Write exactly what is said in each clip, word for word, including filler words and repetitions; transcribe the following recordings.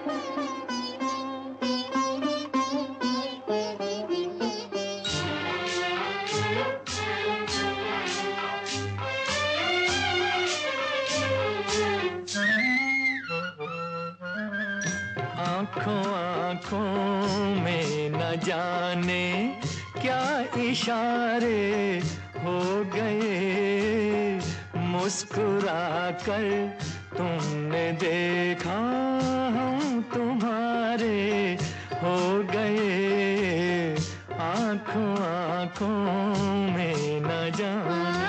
आँखों आँखों में न जाने क्या इशारे हो गए, मुस्कुरा कर तुमने देखा हम तुम्हारे हो गए। आँखों आँखों में न जाने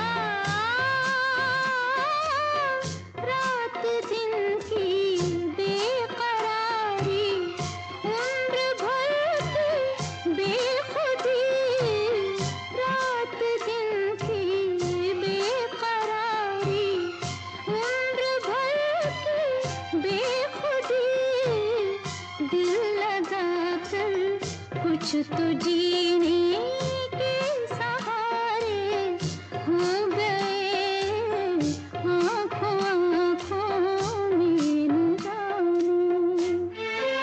कुछ तो जीने के सहारे हो गए। आँखों आँखों में न जाने।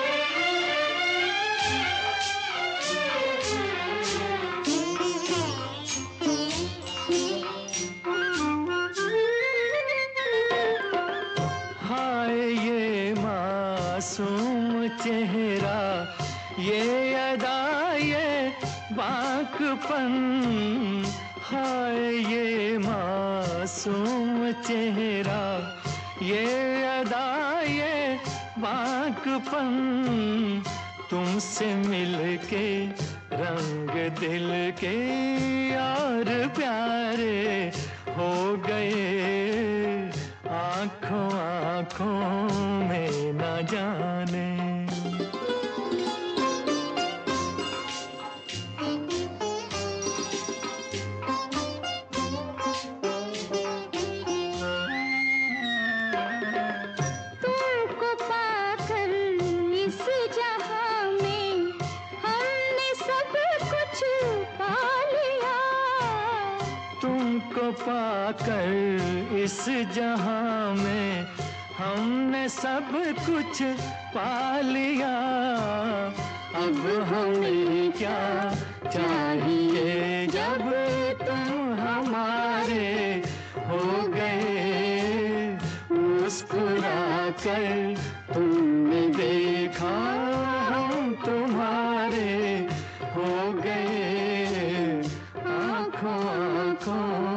हाय ये मासूम चेहरा, ये अदा ये बांकपन, हाय ये मासूम चेहरा, ये अदा ये बांकपन, तुमसे मिलके रंग दिल के और प्यारे हो गए। आँखों आँखों में न जाने। तुमको पाकर इस जहां में हमने सब कुछ पा लिया। अब हमें क्या चाहिए जब तुम हमारे हो गए। मुस्कुरा कर तुमने देखा हम तुम्हारे हो गए। आँखों आँखों